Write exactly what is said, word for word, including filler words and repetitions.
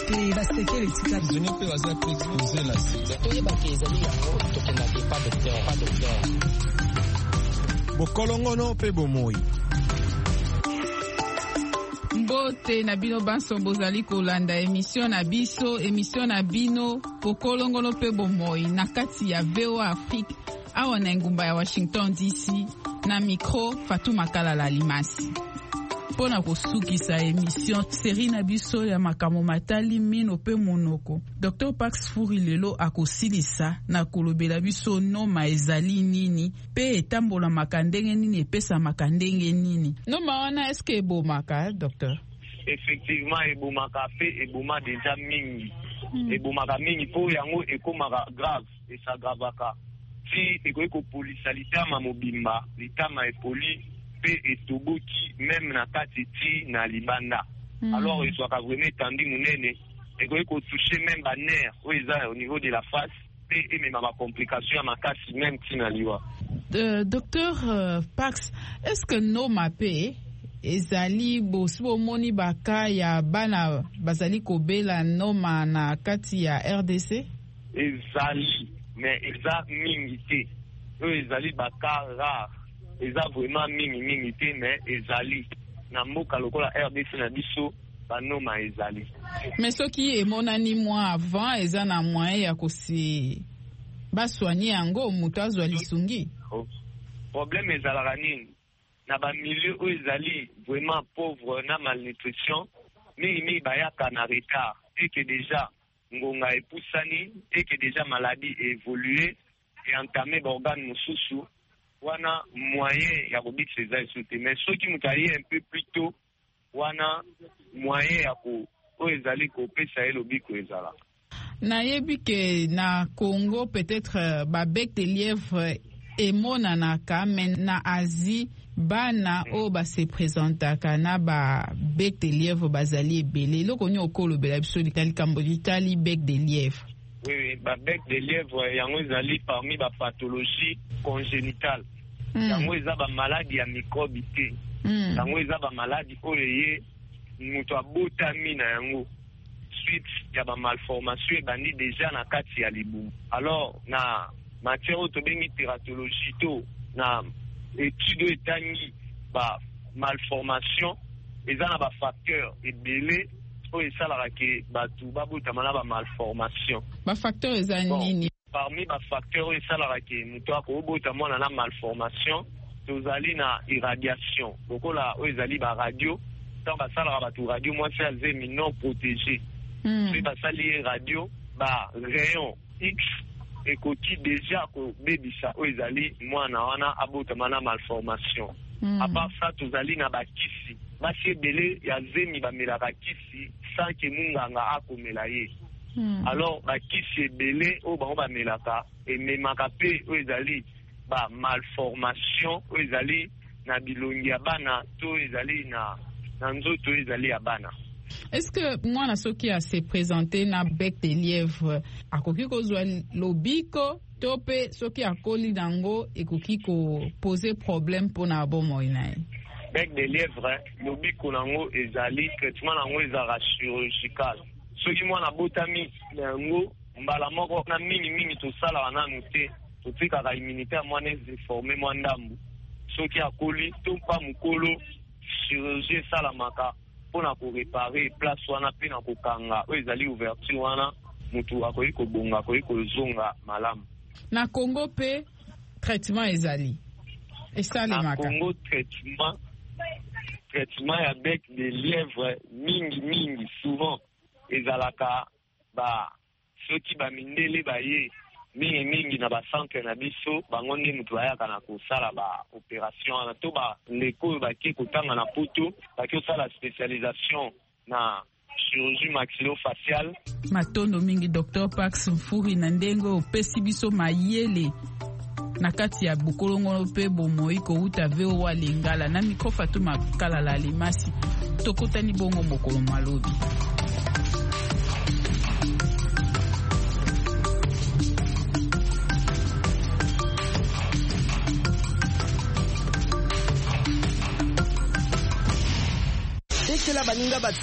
te basekele tika zone pe baza pe exposer la sida to yeba ke ezali yango tokenda ke pas docteur pas docteur bokolongono pe bomoi mbote na bino banso bozali kolanda emission na biso emission na bino bokolongono pe bomoi na kati ya V O A Afrique awa na ngumba ya Washington D C na micro Fatuma Kalala Limasi pona kosukisa emission série na biso ya makambo matali mino pe monoko. Docteur Pax Furi lelo akosilisa na kolobela biso noma ezali nini pe etambola makandenge nini epesa makandenge nini. Noma wana eske ebomaka docteur? Effectivement ebomaka pe eboma deja mingi. Hmm. Ebomaka mingi po yango ekomaka grave esagravaka. Si ekoki kopolisa litama mobimba litama epoli pe etoboki même na kati ti na libanda. Mm. Alors ezwaka vraiment étendu munene ekoki kotoucher même ba nerf oyo eza au niveau de la face pe emema ba complication ya makasi même ti na liwa. Euh, docteur euh, Pax, est-ce que noma pe ezali bosi bomoni baka ya bana bazali kobela noma na kati ya R D C? Ezali mais eza mingi te oyo ezali baka rare eza vraiment mingi mingi te mais ezali na mboka lokola R D C na biso banoma ezali mais soki emonani mois avant eza na moyen ya kosi baswanye yango moto azwa lisungi. Problème ezalaka nini na bamilieu oyo ezali vraiment pauvre na malnutrition mingi mingi bayaka na retard et que déjà ngonga epusani et que déjà maladie évolué et entamé d'organes mosusu wana moyen ya kobitisa eza esote mais soki moto aye un peu plus tôt wana moyen ya ko oyo ezali kopesa ye lobiko ezala. Nayebi ke na Congo peut-être ba bec de lièvre emonanaka mais na Asie bana mm. oyo base présentaka na ba bec de lièvre bazali ebele eloko nini okolobela biso likali kambo litali bec de lièvre? Oui, oui, ba bec de lièvre yango ezali parmi ba pathologie congénitale. Mm. Yango eza ba maladie ya microbe te. Mm. Yango eza ba maladie oyo ye moto abotami na yango suite ya ba malformation ebandi déjà na kati ya libumu. Alors na matière oyo tobengi teratologie to na étude etangi ba malformation eza na ba facteur ebele oyo esalaka ke batu babotama na ba malformation. Ba facteur eza nini? Parmi ba facteur oyo esalaka ke moto akobotama na malformation tozali na irradiation lokola oyo ezali ba radio tant basalaka batu radio mwasi azemi non protégé. Mm. Si basali radio ba rayon X ekoki déjà ko bebisa oyo ezali mwana wana abotama na malformation. Mm. À part ça tozali na bakisi basi ebele ya zemi bamelaka kisi sans ke munganga akomela ye. Mm. Alors bakisi ebele oyo bango bamelaka ememaka pe oyo ezali ba malformation oyo ezali na bilongi ya bana to ezali na na nzoto oyo ezali ya bana. Est-ce que mwana soki a se présenter na bec de lièvre akoki kozwa lobiko to pe soki akoli nango ekoki ko poser problème pona bomoi na ye? Bec de lièvre lobiko nango ezali traitement nango ezala chirurgical. Soki mwana botami nango mbala moko na mingi mingi tosala nanu te totikaka immunité ya mwana eforme mwa ndambu soki akoli to mpa mokolo chirurgie esalamaka mpona korepare place wana mpe na kokanga oyo ezali ouverture wana motu akoki kobonga akoki kozonga malamu. Na Congo mpe traitement ezali esalemaka? Na Congo traitement traitement ya bec de lièvre mingi mingi souvent ezalaka ba soki bamindele baye mingi mingi na bacentre na biso bango nde moto ayaka na kosala ba opération wana to bandeko oyo bake kotanga na poto bake kosala spécialisation na chirurgie maxillofaciale. Matondo mingi Docteur Pax Mfuri na ndenge opesi biso mayele na kati ya bukolongono pe bomoi kouta V O A Lingala na micro Fatuma Kalala Limasi tokotani bongo mokolo malobi. la baninga